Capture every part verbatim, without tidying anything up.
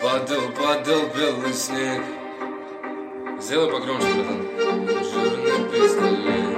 падал, падал белый снег. Сделай погромче, братан. Жирный пистолет.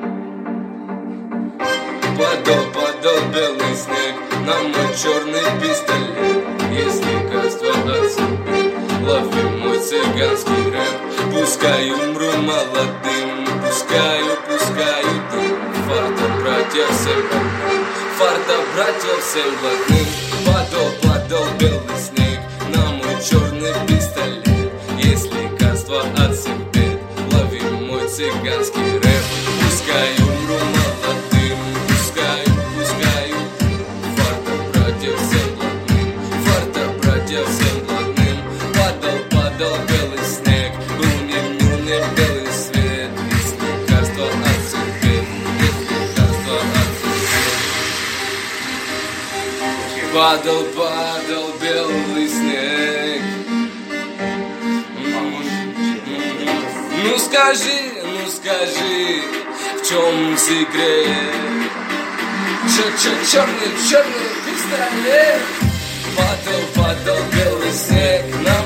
Падал, падал белый снег на мой черный пистолет. Есть лекарство от судьбы, лови мой цыганский рэп. Пускай умру молодым, пускаю, пускаю дым. Фарта, братья, всем блатным, фарта, братья, всем блатным. Падал, падал белый снег на мой черный пистолет. Есть лекарство от всех бед, лови мой цыганский рэп. Пускай умру молодым, пускаю, пускаю дым. Фарта, братья, всем блатным, фарта, братья, всем блатным. Падал, падал белый снег, был не мил, не белый свет. Есть лекарство от всех бед, есть лекарство от всех бед. Падал, падал белый снег. Ну скажи, ну скажи, в чем секрет? Чер-чер-черный, черный пистолет. Падал, падал белый снег на